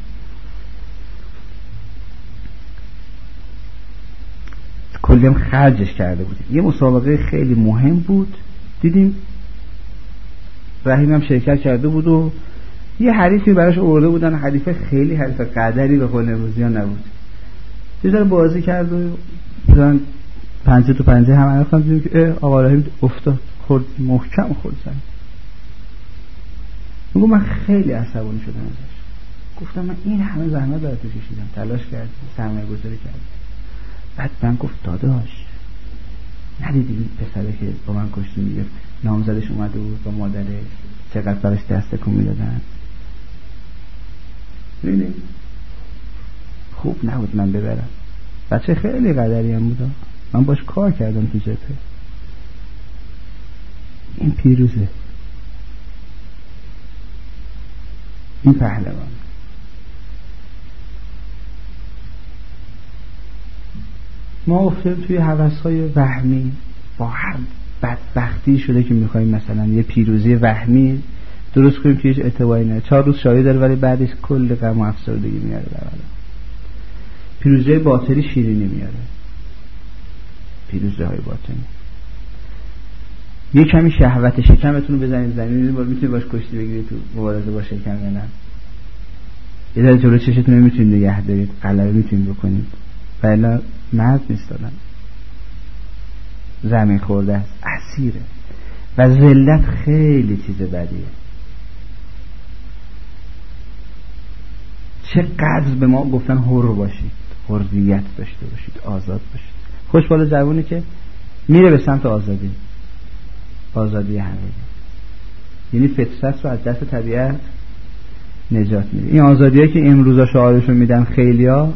کلیم خرجش کرده بودیم. یه مسابقه خیلی مهم بود، دیدیم رحیم هم شرکت کرده بود و یه حریفی براش آورده بودن، حریف خیلی حریف قدری به قول امروزیان نبود. یه ذره بازی کرد و مثلا 5 تا 5 هم رفتم، دیدیم که آقا رحیم افتاد، خورد، محکم خورد زمین. میگم من خیلی عصبانی شدم ازش، گفتم من این همه زحمت برای تو کشیدم، تلاش کردم، سرمایه گذاری کردم. بعد من گفت داداش ندیدی پسره که با من کشتی میگفت نامزدش اومده بود با مادرش، چقدر براش دست تکون میدادن. ببینید خوب نبود من ببرم. بچه خیلی قدری هم بود، من باش کار کردم تو جبهه. این پیروزه، این پهلوان. ما افتادیم توی هوس‌های وهمی، با هر بدبختی شده که می‌خوایم مثلا یه پیروزی وهمی درست کنیم که هیچ اعتباری نداره. 4 روز شایی داره ولی بعدش کل غم و افسردگی میاره در حالا. پیروزی باطنی شیرینی میاره. پیروزی های باطنی. یه کمی شهوت شکمتون رو بزنید زمین، میتونید باش کشتی بگیرید تو مبارزه با شکم یا نه. یه ذره جلو چشتون میتونید نگه دارید، غلبه میتونید بکنید. ولی مرد نیست دادن. زمین خورده است، اسیره. و ذلت خیلی چیز بدیه. چقدر به ما گفتن حر باشید، حریت داشته باشید، آزاد باشید. خوشبال جوانی که میره به سمت آزادی، آزادی حقیقی، یعنی فطرت رو از دست طبیعت نجات میده. این آزادیه که امروزا شعارشو میدن خیلیا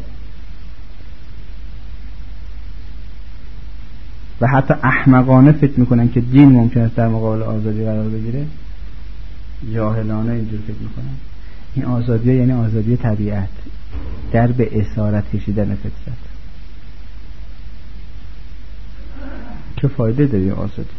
و حتی احمقانه فکر میکنن که دین ممکن است در مقابل آزادی قرار بگیره، جاهلانه اینجور فکر میکنن. این آزادی یعنی آزادی طبیعت در به اسارت کشیدن فطرت. چه فایده داره آزادی؟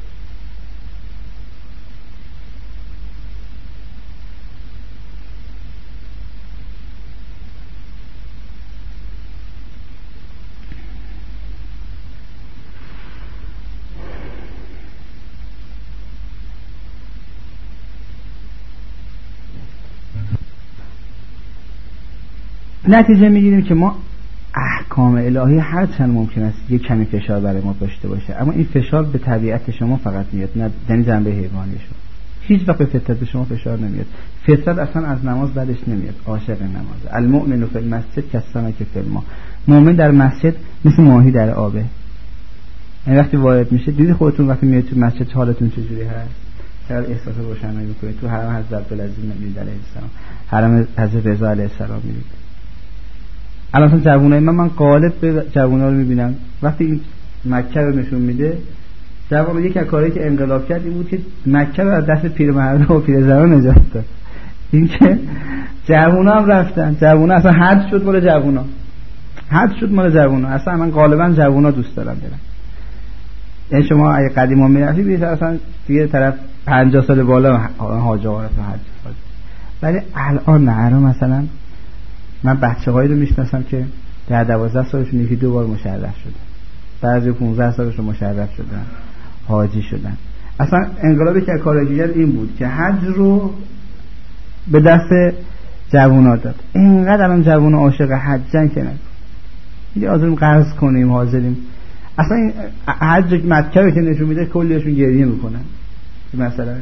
نتیجه میگیریم که ما احکام الهی هر چند ممکن است یک کمی فشار برای ما داشته باشه، اما این فشار به طبیعت شما فقط میاد، نه یعنی جنبه حیوانی شما. هیچ وقت به فطرت شما فشار نمیاد. فطرت اصلا از نماز بعدش نمیاد، عاشق نماز. المؤمن فی المسجد کالسمک فی الماء. مؤمن در مسجد مثل ماهی در آبه. این وقتی وارد میشه، دیدی خودتون وقتی میاد تو مسجد حالتون چجوری هست؟ چقدر احساس روشنایی میکنید. تو حرم حضرت عبدالعزیز میبینید علیه السلام، حرم حضرت رضا علیه السلام میبینید. الان جوونای من غالب به جوونا رو میبینم وقتی این مکه رو نشون میده، جوون یک از کاری که انقلاب کرد این بود که مکه رو از دست پیرمردان و پیرزنان نجات داد. این که جوونا هم رفتن، جوونا اصلا حد شد مال جوونا، حد شد مال جوونا. اصلا من غالبا جوونا دوست دارم برم. یعنی شما اگه قدیما میرفتی بیشتر اصلا دیگه طرف 50 سال بالا حاج آقا رفت حج. ولی الان نه، الان مثلا من بچه‌هایی رو میشناسم که در 12 سالشون یکی 2 بار مشرف شدن، بعضی 15 سالشون مشرف شدن، حاجی شدن. اصلا انقلابی که کارایی کرد این بود که حج رو به دست جوونا داد. اینقدر الان جوونا عاشق حجن که نه دیگه حاضریم قرض کنیم، حاضریم اصلا این حج مکه رو که نشون میده کلیشون گریه میکنن. مثلا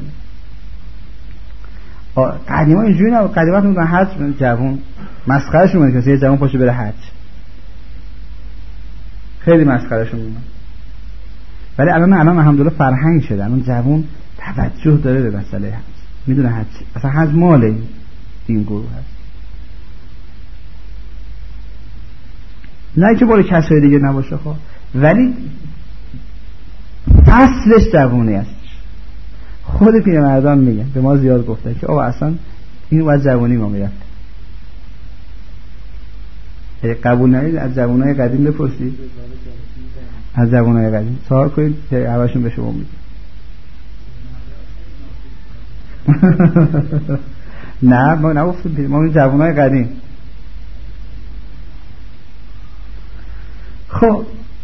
قدیما اینجوری نبود. قدیما میگن حج جوون مسخرهشون میکنه که یه جوون پاشه بره حج، خیلی مسخرهشون میکنه. ولی الان الحمدلله فرهنگ شده، الان جوون توجه داره به مسئله حج، میدونه حج اصلا حج مال این گروه هست، نه که برای کسای دیگه نباشه خب، ولی اصلش جوونی است. خود پیرمردان میگن، به ما زیاد گفتن که آقا اصلا این وقت جوانی ما میرفت. قبول ندید از جوانای قدیم بپرسید، از جوانای قدیم سوال کنید که همشون به شما میگن. نه ما نگفتیم، ما این جوانای قدیم. خب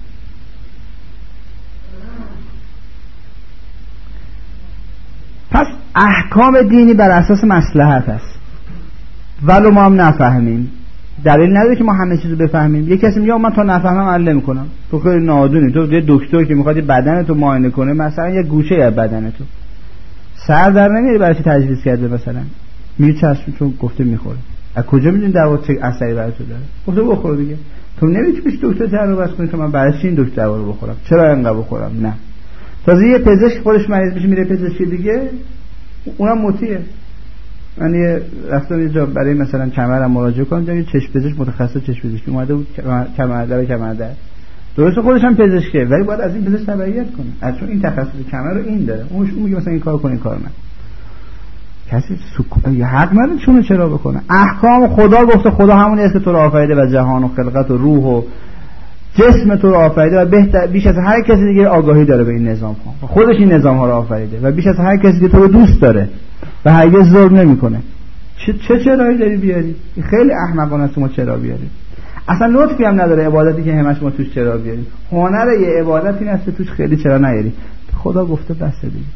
پس احکام دینی بر اساس مصلحت است، ولو ما هم نفهمیم. دلیل نداره که ما همه چیزو بفهمیم. یک کسی میگه من تا نفهمم عمل نمی‌کنم. تو خیلی نادونی، تو یه دکتر که میخواد بدنتو معاینه کنه، مثلا یه گوشه از بدنتو سر در نمیاری برای چی تجویز کرده، مثلا میگه چشم چون گفته میخوره. از کجا میدونی دوا چه اثری برای تو داره؟ گفته بخور دیگه. تو نمی‌تونی پیش دکتر جراح بس کنی که من برای چی این دکتر دوا رو بخورم، چرا اینقدر بخورم؟ نه. تازه یه پزشک خودش مریض میشه میره پزشکی دیگه، اونم مطیعه. من یه رفتم یه جا برای مثلا کمرم مراجعه کنم، دیگه چشم پزشک متخصص چشم پزشکی اومده بود، کمر درست خودش هم پزشکه، ولی باید از این پزشک تبعیت کنه، از چون این تخصص کمر رو این داره، اونش میگه مثلا این کار کن این کار نه. کسی حق نداره چونه چرا بکنه. احکام خدا گفته، خدا همونی است که تو رو آفریده و جهان و خلقت و روح و جسم تو رو آفریده و بیش از هر کسی دیگه آگاهی داره به این نظام ها. خودش این نظام ها رو آفریده و بیش از هر کسی که تو رو دوست داره. و هرگز ظلم نمیکنه. چه چرایی داری بیاری؟ خیلی احمقانه است ما چرا بیاریم. اصلا لطفی هم نداره عبادتی که همش ما توش چرا بیاریم. هنر یه عبادت این است که توش خیلی چرا نیاری. خدا گفته بس دیگه.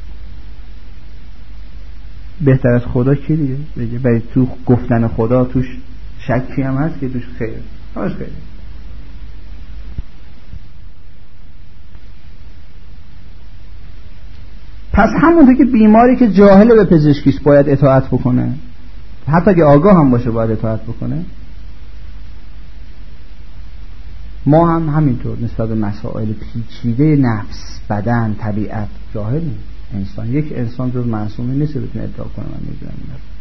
بهتر از خدا کی دیگه؟ بگه برای تو گفتن خدا توش شکی هم هست که توش خیره. همش خیره. پس همونطور که بیماری که جاهل به پزشکیش باید اطاعت بکنه، حتی که آگاه هم باشه باید اطاعت بکنه، ما هم همینطور نسبت به مسائل پیچیده نفس، بدن، طبیعت جاهلیم. یک انسان جز معصومی نیست بتونه ادعا کنه من میدونم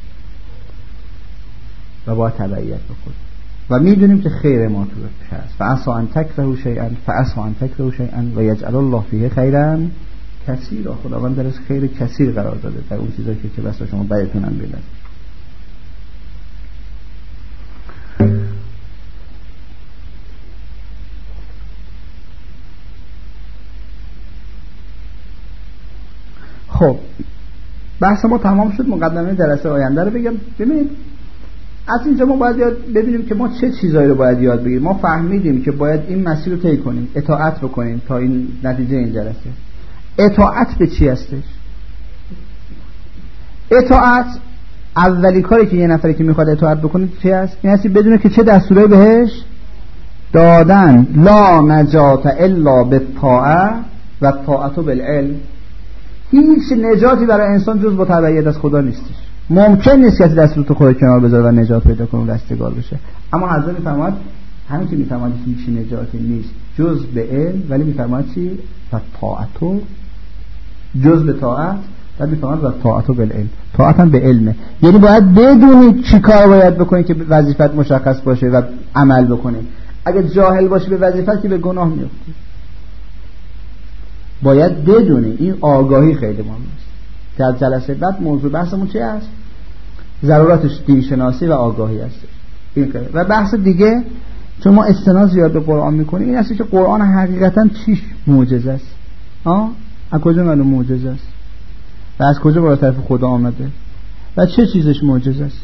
و باید تبعیت بکنه و میدونیم که خیر ما توش هست. فعسى ان تکرهوا شیئا فعسى ان تکرهوا شیئا و یجعل الله فیه خیرا کثیرا. خداوند درش خیر کثیر قرار داده در اون چیزایی که بس شما بدتون هم بیاد. خب بحث ما تمام شد. مقدمه جلسه آینده رو بگم. ببینید از اینجا ما باید ببینیم که ما چه چیزایی رو باید یاد بگیریم. ما فهمیدیم که باید این مسیر رو طی کنیم، اطاعت بکنیم تا این نتیجه این جلسه. اطاعت به چی هستش؟ اطاعت اولی کاری که یه نفری که میخواد اطاعت بکنه چی هست؟ این هستی بدونه که چه دستورایی بهش دادن. لا نجات الا بالطاعه و الطاعه بالعلم. هیچ نجاتی برای انسان جز با تبعیت از خدا نیستش. ممکن نیست کسی دستور خدا کنار بذاره و نجات پیدا کنه و رستگار بشه. اما حضرت میفرماید همین که میفرماید هیچ نجاتی نیست جز به علم، ولی میفرماید چی؟ و طاعتو جز به طاعت، و میفرماید و طاعتو بالعلم. طاعت هم به علمه، یعنی باید بدونید چی کار باید بکنید که وظیفت مشخص باشه و عمل بکنید. اگه جاهل باشی به وظیفت که به گناه میفتی. باید بدونی. این آگاهی خیلی مهمه. که از جلسه بعد موضوع بحثمون چی است؟ ضرورتش دین شناسی و آگاهی است. و بحث دیگه چون ما استناد زیاد به قرآن میکنیم این است که قرآن حقیقتا چیش معجزه است؟ از کجا معلوم معجزه است؟ و از کجا برای طرف خدا آمده؟ و چه چیزش معجزه است؟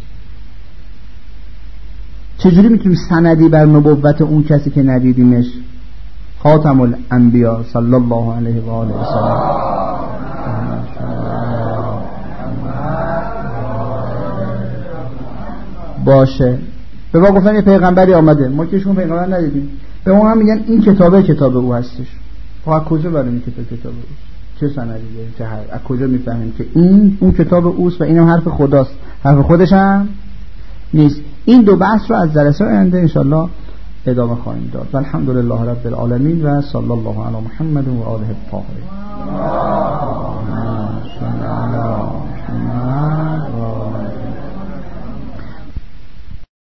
چجوری میتونیم سندی بر نبوت اون کسی که ندیدیمش خاتم الانبیا صلی الله علیه و آله و سلم باشه؟ به ما گفتن یه پیغمبری آمده، ما که شما پیغمبر ندیدیم. به ما هم میگن این کتاب او هستش. از کجا برای کتاب او؟ چه سندی داره؟ چه از کجا میفهمیم که این اون کتاب اوست و اینم حرف خداست؟ حرف خودش هم نیست. این دو بحث رو از جلسه آینده انشالله ادامه خواهیم داد. و الحمدلله رب العالمین و صلی الله علی محمد و آله الطاهرین.